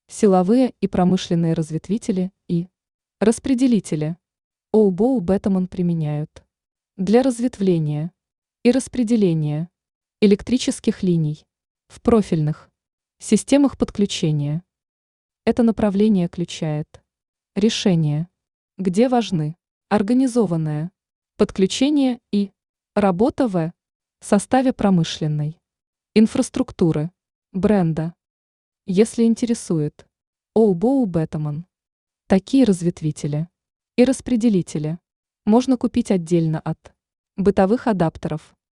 Силовые и промышленные разветвители и распределители. ОУБОУ Бетамон применяют для разветвления и распределения электрических линий в профильных системах подключения. Это направление включает решения, где важны организованное подключение и работа в составе промышленной инфраструктуры, бренда. Если интересует ОУБОУ Бетамон, такие разветвители и распределители можно купить отдельно от бытовых адаптеров.